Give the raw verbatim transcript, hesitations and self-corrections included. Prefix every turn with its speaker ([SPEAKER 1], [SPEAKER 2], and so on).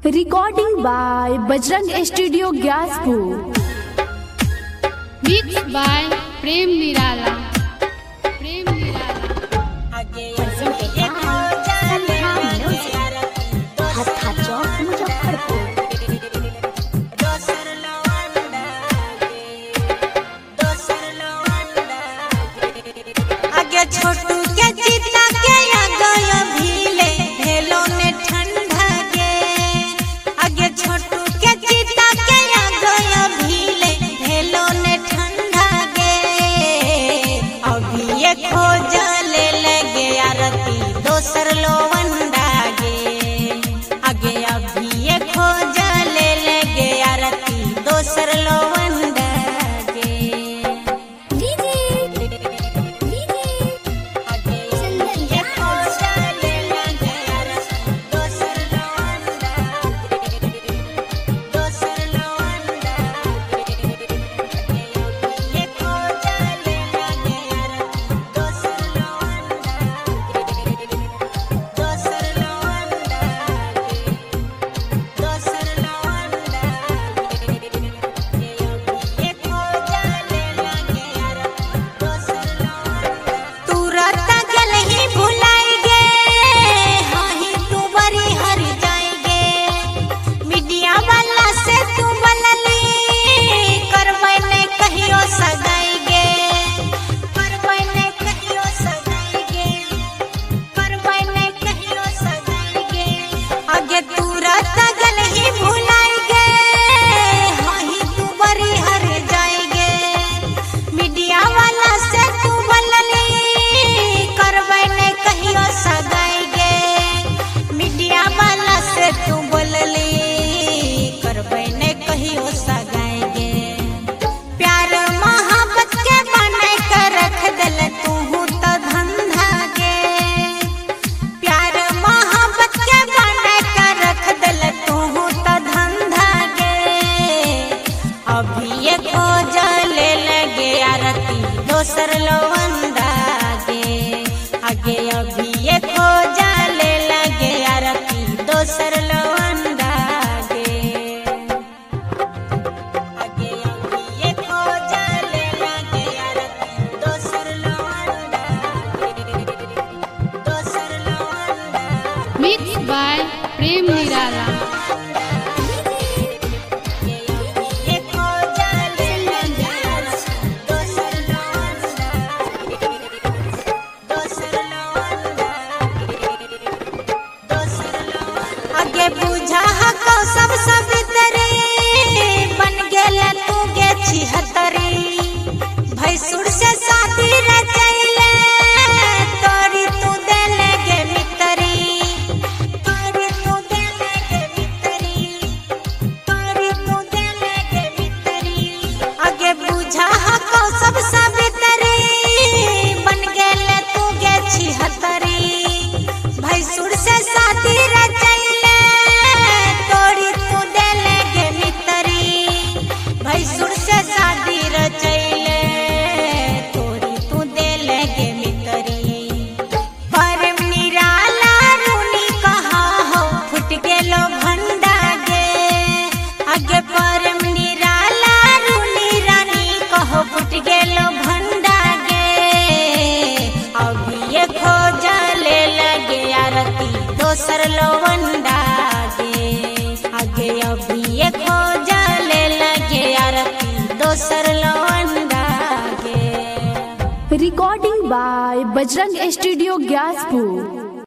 [SPEAKER 1] Recording by Bajrang studio Gyaspur.
[SPEAKER 2] Mix by Prem Nirala. Prem निराला
[SPEAKER 3] आगे छोटू के चिता के आ गयो भीले भेलो ने ठंडा के। आगे छोटू के चिता के आ गयो भीले भेलो ने ठंडा के। अभी ये खोज ले लगे आरती दोसर लोवंडा गे। आगे अभी ये खोज ले लगे आरती दोसर लोवंडा गे। दोसर लोवंडा गे। आगे अभी ये खोजा ले लगे आरती दोसर लोवंडा गे। आगे अभी ये खोजा ले लगे आरती दोसर लोवंडा गे। दोसर लोवंडा
[SPEAKER 2] मिक्स बाय प्रेम निराला।
[SPEAKER 3] आगे बुझा हको सब सवितरी बन गेले तू गे छिहत्तरी। भैसुर से शादी रचैले तोरी तू देले गे मितरी। तोरी तू देले गे मितरी। तोरी तू देले गे मितरी। आगे बुझा हको सब सवितरी बन गेले तू गे छिहत्तरी। भैसुर से शादी रचैले भैसुर से शादी रचैले तोरी तू देले गे मितरी। परम निराला रूनी कहा हो फुट गेलो भंडा गे। आगे परम निराला रूनी रानी कहो फुट गेलो भंडा गे। अभी ये खोजा ले लगे आरती दोसर लोवंडा गे। आगे अभी ये खोजा ले लगे आरती दोसर लोवंडा गे।
[SPEAKER 1] Recording by Bajrang studio Gyaspur.